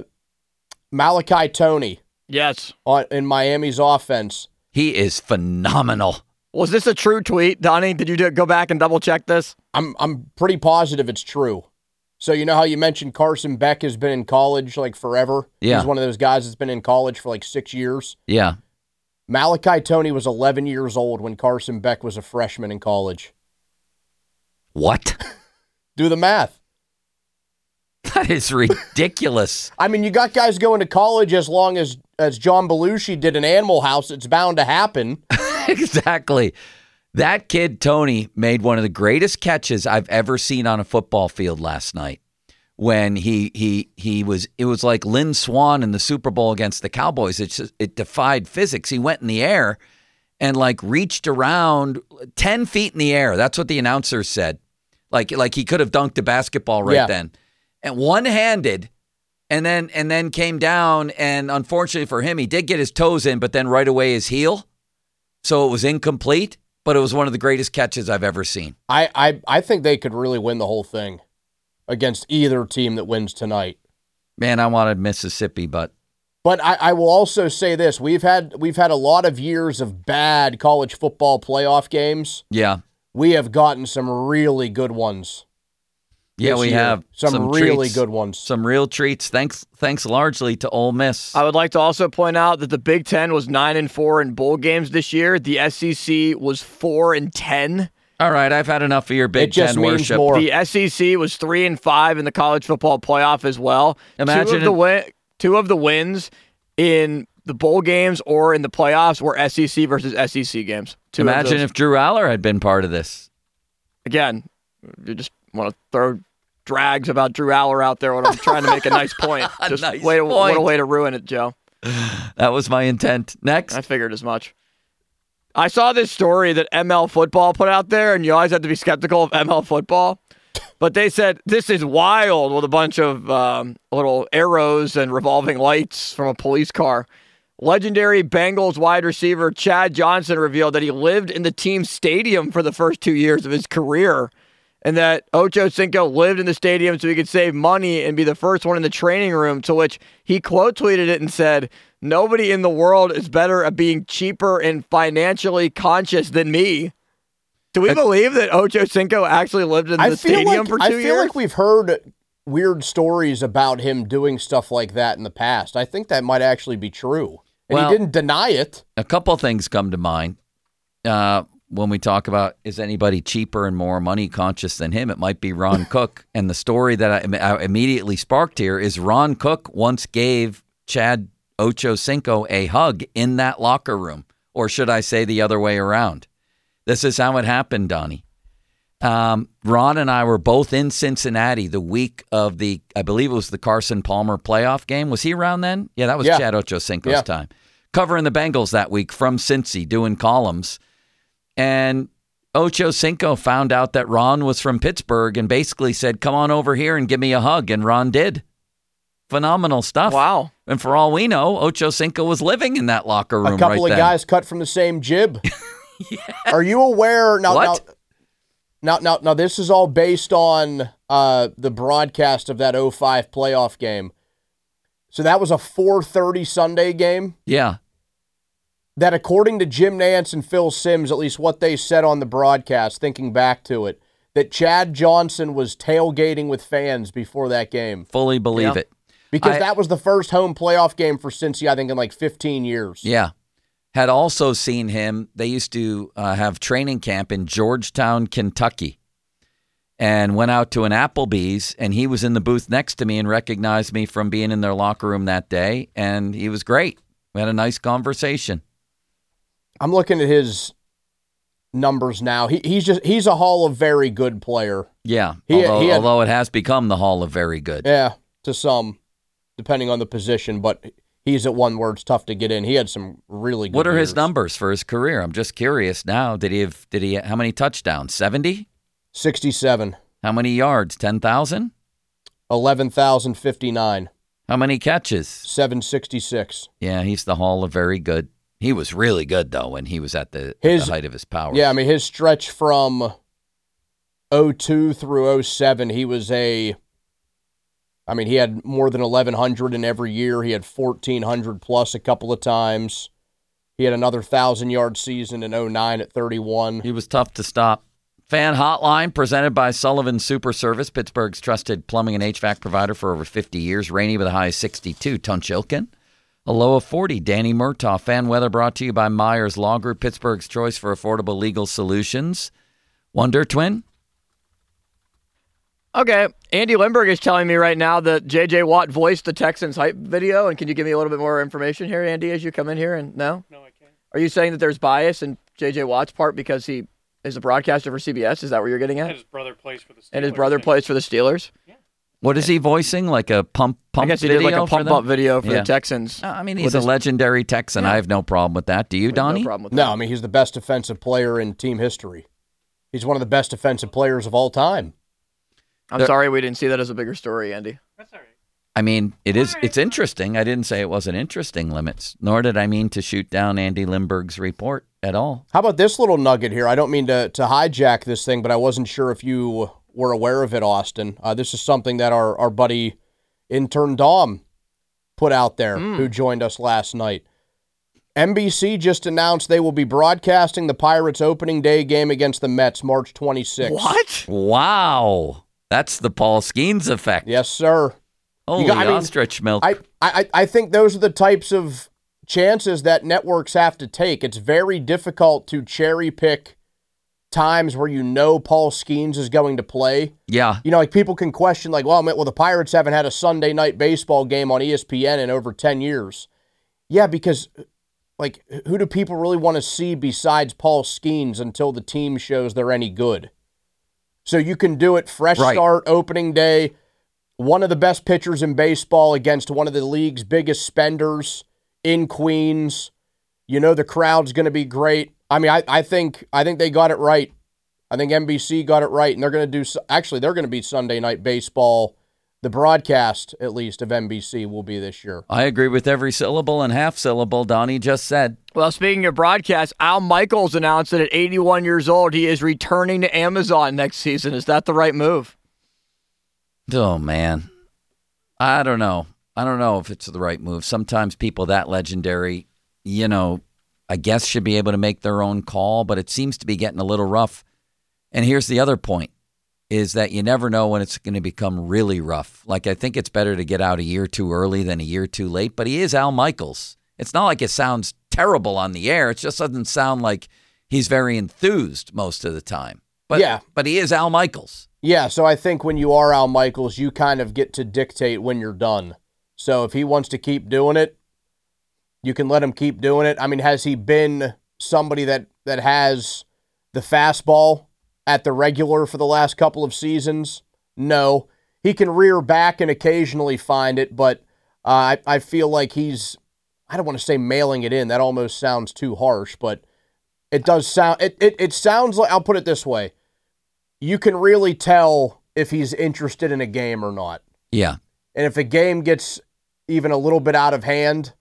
Malachi Toney. Yes. On, in Miami's offense. He is phenomenal. Was this a true tweet, Donnie? Did you do, go back and double check this? I'm I'm pretty positive it's true. So you know how you mentioned Carson Beck has been in college like forever? Yeah. He's one of those guys that's been in college for like six years. Yeah. Malachi Toney was eleven years old when Carson Beck was a freshman in college. What? Do the math. That is ridiculous. I mean, you got guys going to college as long as, as John Belushi did in Animal House. It's bound to happen. Exactly. That kid, Tony, made one of the greatest catches I've ever seen on a football field last night. When he he he was, it was like Lynn Swann in the Super Bowl against the Cowboys. It just, it defied physics. He went in the air and like reached around ten feet in the air. That's what the announcers said. Like like he could have dunked a basketball right yeah. then, and one handed, and then and then came down. And unfortunately for him, he did get his toes in, but then right away his heel, so it was incomplete. But it was one of the greatest catches I've ever seen. I I, I think they could really win the whole thing against either team that wins tonight. Man, I wanted Mississippi, but but I, I will also say this: we've had we've had a lot of years of bad college football playoff games. Yeah, we have gotten some really good ones. Yeah, we year. have some, some really treats, good ones. Some real treats. Thanks, thanks largely to Ole Miss. I would like to also point out that the Big Ten was nine and four in bowl games this year. The S E C was four and ten. All right, I've had enough of your Big it just Ten means worship. More. The S E C was three and five in the college football playoff as well. Imagine two of the win- two of the wins in the bowl games or in the playoffs were S E C versus S E C games. Two Imagine if Drew Aller had been part of this. Again, you just want to throw drags about Drew Aller out there when I'm trying to make a nice point. Just nice way to, point. What a way to ruin it, Joe. That was my intent. Next. I figured as much. I saw this story that M L Football put out there, and you always have to be skeptical of M L Football. But they said, this is wild, with a bunch of um, little arrows and revolving lights from a police car. Legendary Bengals wide receiver Chad Johnson revealed that he lived in the team's stadium for the first two years of his career, and that Ocho Cinco lived in the stadium so he could save money and be the first one in the training room, to which he quote tweeted it and said, "Nobody in the world is better at being cheaper and financially conscious than me." Do we I, believe that Ocho Cinco actually lived in the I stadium like, for two years? I feel years? like we've heard weird stories about him doing stuff like that in the past. I think that might actually be true. And well, he didn't deny it. A couple things come to mind. Uh, when we talk about, is anybody cheaper and more money conscious than him, it might be Ron Cook. And the story that I, I immediately sparked here is Ron Cook once gave Chad Ocho Cinco a hug in that locker room. Or should I say the other way around? This is how it happened, Donnie. Um, Ron and I were both in Cincinnati the week of the, I believe it was the Carson Palmer playoff game. Was he around then? Yeah, that was yeah. Chad Ocho Cinco's yeah. time. Covering the Bengals that week from Cincy, doing columns. And Ocho Cinco found out that Ron was from Pittsburgh and basically said, "Come on over here and give me a hug." And Ron did. Phenomenal stuff. Wow. And for all we know, Ocho Cinco was living in that locker room right then. A couple of guys cut from the same jib. Yeah. Are you aware? Now, what? Now, now, now, now, this is all based on uh, the broadcast of that oh five playoff game. So that was a four thirty Sunday game? Yeah. That according to Jim Nantz and Phil Simms, at least what they said on the broadcast, thinking back to it, that Chad Johnson was tailgating with fans before that game. Fully believe yeah. it. Because I, that was the first home playoff game for Cincy, I think, in like fifteen years. Yeah. Had also seen him. They used to uh, have training camp in Georgetown, Kentucky, and went out to an Applebee's, and he was in the booth next to me and recognized me from being in their locker room that day, and he was great. We had a nice conversation. I'm looking at his numbers now. He, he's just he's a Hall of Very Good player. Yeah, he, although, he had, although it has become the Hall of Very Good. Yeah, to some, depending on the position, but he's at one where it's tough to get in. He had some really good What are years. his numbers for his career? I'm just curious now. Did he have, did he, how many touchdowns? seventy? sixty-seven. How many yards? ten thousand? eleven thousand fifty-nine. How many catches? seven sixty-six. Yeah, he's the Hall of Very Good. He was really good, though, when he was at the, his, at the height of his powers. Yeah, I mean, his stretch from oh two through oh seven, he was a, I mean, he had more than eleven hundred in every year. He had fourteen hundred plus a couple of times. He had another one thousand-yard season in oh nine at thirty-one. He was tough to stop. Fan Hotline, presented by Sullivan Super Service, Pittsburgh's trusted plumbing and H V A C provider for over fifty years. Rainy with a high of sixty-two. Tunchilkin. A low of forty. Danny Murtaugh. Fan weather brought to you by Myers Law Group, Pittsburgh's choice for affordable legal solutions. Wonder Twin? Okay. Andy Lindbergh is telling me right now that J J. Watt voiced the Texans hype video. And can you give me a little bit more information here, Andy, as you come in here? And no? No, I can't. Are you saying that there's bias and J J Watt's part because he is a broadcaster for C B S? Is that what you're getting at? And his brother plays for the Steelers. And his brother plays for the Steelers? Yeah. What is he voicing? Like a pump pump I guess he video did like a for pump them? up video for Yeah. the Texans. Uh, I mean, he's With a his- legendary Texan. Yeah. I have no problem with that. Do you, Donnie? No problem with No, that. I mean, he's the best defensive player in team history. He's one of the best defensive players of all time. I'm There- sorry we didn't see that as a bigger story, Andy. That's all right. I mean, it is. It's interesting. I didn't say it wasn't interesting, Limits, nor did I mean to shoot down Andy Lindbergh's report at all. How about this little nugget here? I don't mean to, to hijack this thing, but I wasn't sure if you were aware of it, Austin. Uh, this is something that our, our buddy intern Dom put out there, Mm. who joined us last night. N B C just announced they will be broadcasting the Pirates' opening day game against the Mets March twenty-sixth. What? Wow. That's the Paul Skeens effect. Yes, sir. Holy You got- I mean, ostrich milk. I, I, I think those are the types of chances that networks have to take. It's very difficult to cherry pick times where you know Paul Skeens is going to play. yeah. You know, like people can question, like, well, well, the Pirates haven't had a Sunday night baseball game on E S P N in over ten years. Yeah, because, like, who do people really want to see besides Paul Skeens until the team shows they're any good? So you can do it fresh Right. start, opening day, one of the best pitchers in baseball against one of the league's biggest spenders in Queens. You know the crowd's going to be great. I mean, I, I think I think they got it right. I think N B C got it right, and they're going to do – actually, they're going to be Sunday Night Baseball. The broadcast, at least, of N B C will be this year. I agree with every syllable and half syllable Donnie just said. Well, speaking of broadcast, Al Michaels announced that at eighty-one years old, he is returning to Amazon next season. Is that the right move? Oh, man. I don't know. I don't know if it's the right move. Sometimes people that legendary, you know, I guess should be able to make their own call, but it seems to be getting a little rough. And here's the other point, is that you never know when it's going to become really rough. Like, I think it's better to get out a year too early than a year too late, but he is Al Michaels. It's not like it sounds terrible on the air. It just doesn't sound like he's very enthused most of the time. But, Yeah. But he is Al Michaels. Yeah, so I think when you are Al Michaels, you kind of get to dictate when you're done. So if he wants to keep doing it, you can let him keep doing it. I mean, has he been somebody that, that has the fastball at the regular for the last couple of seasons? No. He can rear back and occasionally find it, but uh, I, I feel like he's, I don't want to say mailing it in. That almost sounds too harsh, but it does sound, it, it, it sounds like, I'll put it this way. You can really tell if he's interested in a game or not. Yeah. And if a game gets even a little bit out of hand,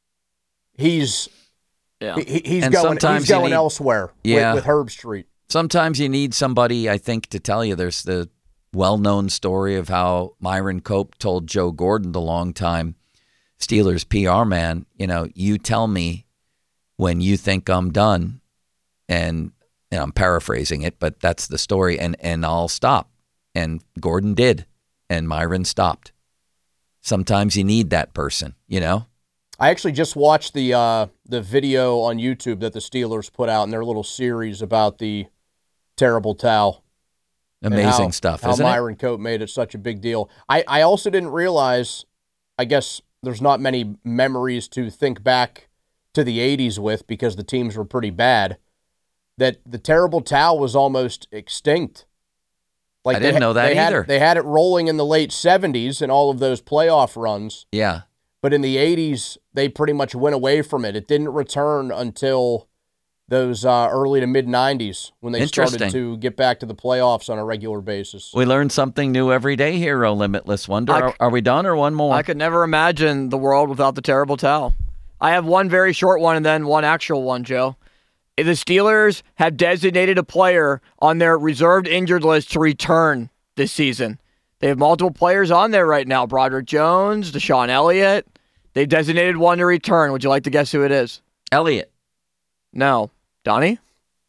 he's Yeah. he, he's And going sometimes he's you going need- elsewhere Yeah. with, with Herb Street. Sometimes you need somebody, I think, to tell you. There's the well-known story of how Myron Cope told Joe Gordon, the longtime Steelers P R man, you know, you tell me when you think I'm done, and you know, I'm paraphrasing it, but that's the story, and, and I'll stop. And Gordon did, and Myron stopped. Sometimes you need that person, you know? I actually just watched the uh, the video on YouTube that the Steelers put out in their little series about the terrible towel. and Amazing how, stuff, how isn't Myron Cope made it such a big deal. I, I also didn't realize, I guess there's not many memories to think back to the eighties with because the teams were pretty bad, that the terrible towel was almost extinct. Like I didn't they, know that they had, either. They had it rolling in the late seventies and all of those playoff runs. it? Yeah. But in the eighties, they pretty much went away from it. It didn't return until those uh, early to mid-nineties when they started Interesting. to get back to the playoffs on a regular basis. We learn something new every day here, oh Limitless Wonder. I- Are, are we done or one more? I could never imagine the world without the terrible towel. I have one very short one and then one actual one, Joe. The Steelers have designated a player on their reserved injured list to return this season. They have multiple players on there right now. Broderick Jones, Deshaun Elliott. They've designated one to return. Would you like to guess who it is? Elliott. No. Donnie?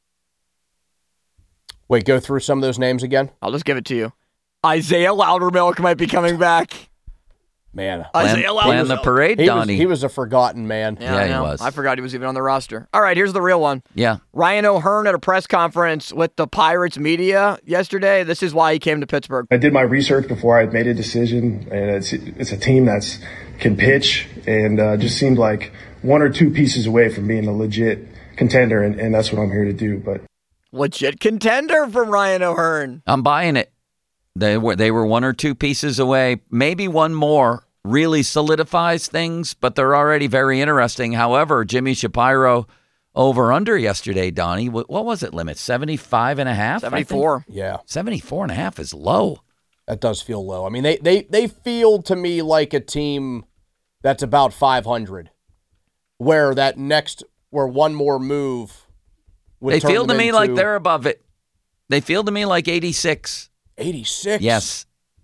Wait, go through some of those names again? I'll just give it to you. Isaiah Loudermilk might be coming back. Man. Isaiah Plan, plan the Loudermilk. parade, He was, Donnie. he was a forgotten man. Yeah, Yeah, I he know. was. I forgot he was even on the roster. All right, here's the real one. yeah. Ryan O'Hearn at a press conference with the Pirates media yesterday. This is why he came to Pittsburgh. I did my research before I made a decision, and it's it's a team that's can pitch, and uh, just seemed like one or two pieces away from being a legit contender, and, and that's what I'm here to do. But legit contender from Ryan O'Hearn. I'm buying it. They were they were one or two pieces away. Maybe one more really solidifies things, but they're already very interesting. However, Jimmy Shapiro over under yesterday, Donnie. What, what was it limit? seventy-five and a half? seventy-four. Yeah. seventy-four and a half is low. That does feel low. I mean, they, they, they feel to me like a team that's about five hundred, where that next, where one more move would They turn feel to them me into like they're above it. They feel to me like eighty-six. eighty-six? Yes.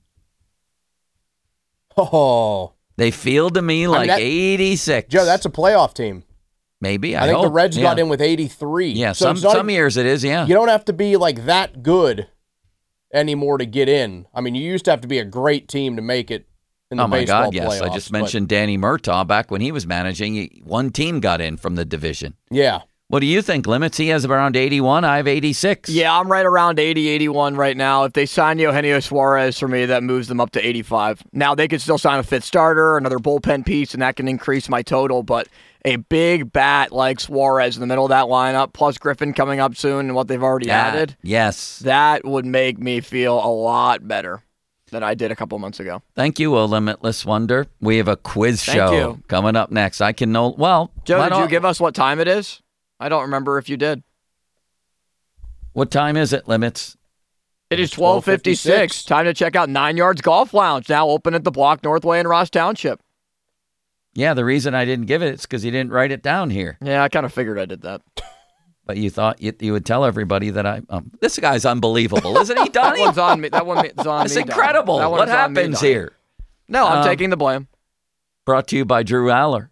Oh. They feel to me like I mean, that, eighty-six. Joe, that's a playoff team. Maybe. I, I think hope. the Reds yeah. got in with eighty-three. Yeah, so some, some not, years it is, yeah. You don't have to be like that good anymore to get in. I mean, you used to have to be a great team to make it in the oh, my baseball God, yes. playoffs, I just mentioned Danny Murtaugh back when he was managing. One team got in from the division. Yeah. What do you think, Limits? He has around eighty-one. I have eighty-six. Yeah, I'm right around eighty, eighty-one right now. If they sign Eugenio Suarez for me, that moves them up to eighty-five. Now, they could still sign a fifth starter, another bullpen piece, and that can increase my total. But a big bat like Suarez in the middle of that lineup, plus Griffin coming up soon and what they've already that, added. Yes. That would make me feel a lot better than I did a couple months ago. Thank you, O Limitless Wonder. We have a quiz Thank show you. coming up next. I can know, well. Joe, did you give us what time it is? I don't remember if you did. What time is it, Limits? It is twelve fifty-six. Time to check out Nine Yards Golf Lounge, now open at the Block Northway in Ross Township. Yeah, the reason I didn't give it is because you didn't write it down here. Yeah, I kind of figured I did that. But you thought you, you would tell everybody that I... Um, this guy's unbelievable, isn't he, Donnie? That one's on me. That one's on It's me. It's incredible. That what happens me, here? No, I'm um, taking the blame. Brought to you by Drew Aller.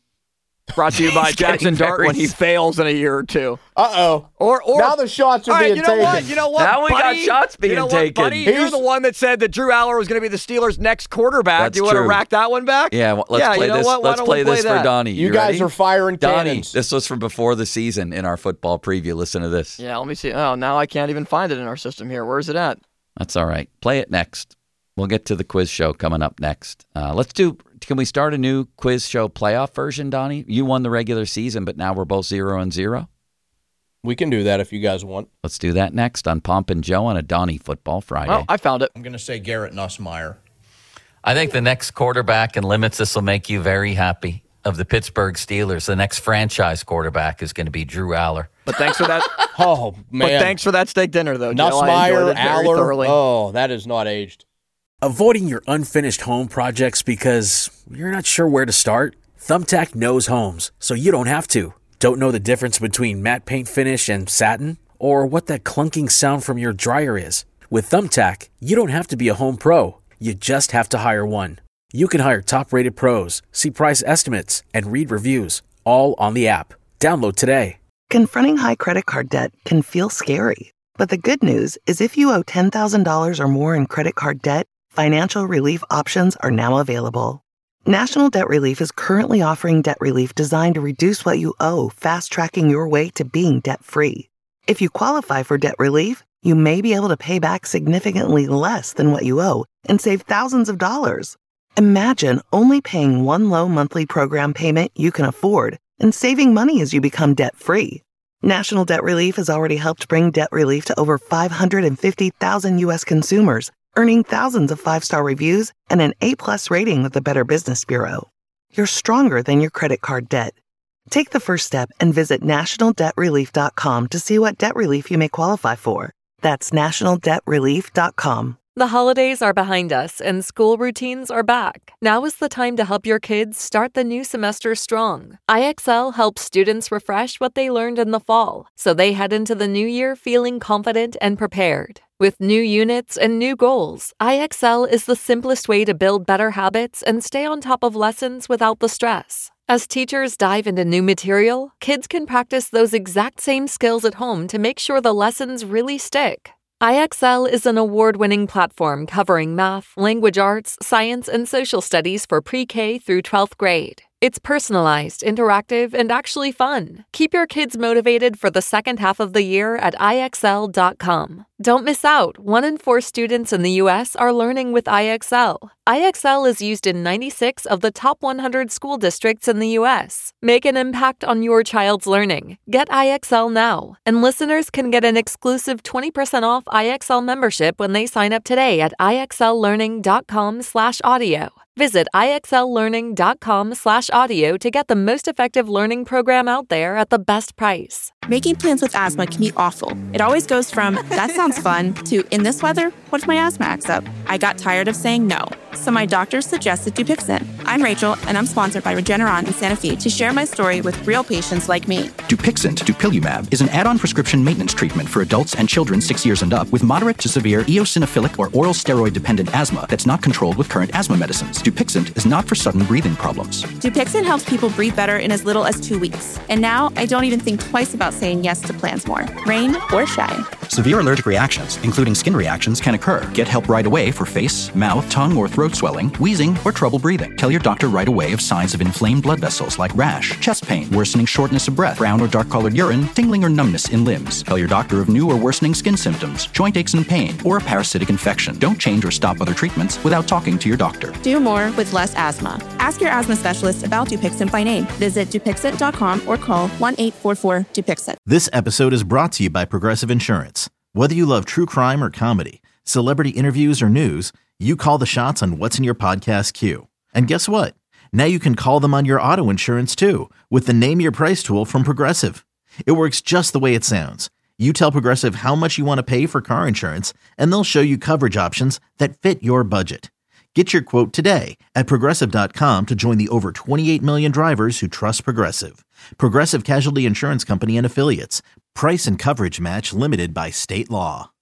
Brought to you by Jackson Dart when he fails in a year or two. Uh-oh. Or, or now the shots are all right, being you know taken. What? You know what? Now we buddy? got shots being you know taken. What, buddy? You're the one that said that Drew Aller was going to be the Steelers' next quarterback. That's Do you want true. to rack that one back? Yeah, well, let's yeah, play you know this. What? Why Let's don't play we play this that? for Donnie. You, you guys ready? are firing Donnie, cannons. this was from before the season in our football preview. Listen to this. Yeah, let me see. Oh, now I can't even find it in our system here. Where is it at? That's all right. Play it next. We'll get to the quiz show coming up next. Uh, let's do, can we start a new quiz show playoff version, Donnie? You won the regular season, but now we're both zero and zero. We can do that if you guys want. Let's do that next on Pomp and Joe on a Donnie Football Friday. Oh, I found it. I'm going to say Garrett Nussmeier. I think the next quarterback, and Limits, this will make you very happy, of the Pittsburgh Steelers, the next franchise quarterback is going to be Drew Aller. But thanks for that. oh, man. But thanks for that steak dinner, though, Joe. Nussmeier, Aller. Oh, that is not aged. Avoiding your unfinished home projects because you're not sure where to start? Thumbtack knows homes, so you don't have to. Don't know the difference between matte paint finish and satin? Or what that clunking sound from your dryer is? With Thumbtack, you don't have to be a home pro. You just have to hire one. You can hire top-rated pros, see price estimates, and read reviews, all on the app. Download today. Confronting high credit card debt can feel scary. But the good news is if you owe ten thousand dollars or more in credit card debt, financial relief options are now available. National Debt Relief is currently offering debt relief designed to reduce what you owe, fast-tracking your way to being debt-free. If you qualify for debt relief, you may be able to pay back significantly less than what you owe and save thousands of dollars. Imagine only paying one low monthly program payment you can afford and saving money as you become debt-free. National Debt Relief has already helped bring debt relief to over five hundred fifty thousand U S consumers, earning thousands of five-star reviews and an A-plus rating with the Better Business Bureau. You're stronger than your credit card debt. Take the first step and visit national debt relief dot com to see what debt relief you may qualify for. That's national debt relief dot com. The holidays are behind us and school routines are back. Now is the time to help your kids start the new semester strong. I X L helps students refresh what they learned in the fall, so they head into the new year feeling confident and prepared. With new units and new goals, I X L is the simplest way to build better habits and stay on top of lessons without the stress. As teachers dive into new material, kids can practice those exact same skills at home to make sure the lessons really stick. I X L is an award-winning platform covering math, language arts, science, and social studies for pre-K through twelfth grade. It's personalized, interactive, and actually fun. Keep your kids motivated for the second half of the year at I X L dot com. Don't miss out. One in four students in the U S are learning with I X L. I X L is used in ninety-six of the top one hundred school districts in the U S. Make an impact on your child's learning. Get I X L now. And listeners can get an exclusive twenty percent off I X L membership when they sign up today at I X L learning dot com slash audio. Visit I X L learning dot com slash audio to get the most effective learning program out there at the best price. Making plans with asthma can be awful. It always goes from, that sounds fun, to, in this weather, what if my asthma acts up? I got tired of saying no, so my doctor suggested Dupixent. I'm Rachel, and I'm sponsored by Regeneron in Santa Fe to share my story with real patients like me. Dupixent, dupilumab, is an add-on prescription maintenance treatment for adults and children six years and up with moderate to severe eosinophilic or oral steroid-dependent asthma that's not controlled with current asthma medicines. Dupixent is not for sudden breathing problems. Dupixent helps people breathe better in as little as two weeks. And now I don't even think twice about saying yes to plans more, rain or shine. Severe allergic reactions, including skin reactions, can occur. Get help right away for face, mouth, tongue, or throat swelling, wheezing, or trouble breathing. Tell your doctor right away of signs of inflamed blood vessels like rash, chest pain, worsening shortness of breath, brown or dark-colored urine, tingling or numbness in limbs. Tell your doctor of new or worsening skin symptoms, joint aches and pain, or a parasitic infection. Don't change or stop other treatments without talking to your doctor. Do more with less asthma. Ask your asthma specialist about Dupixent by name. Visit Dupixent dot com or call one eight four four Dupixent. This episode is brought to you by Progressive Insurance. Whether you love true crime or comedy, celebrity interviews or news, you call the shots on what's in your podcast queue. And guess what? Now you can call them on your auto insurance too with the Name Your Price tool from Progressive. It works just the way it sounds. You tell Progressive how much you want to pay for car insurance, and they'll show you coverage options that fit your budget. Get your quote today at Progressive dot com to join the over twenty-eight million drivers who trust Progressive. Progressive Casualty Insurance Company and Affiliates. Price and coverage match limited by state law.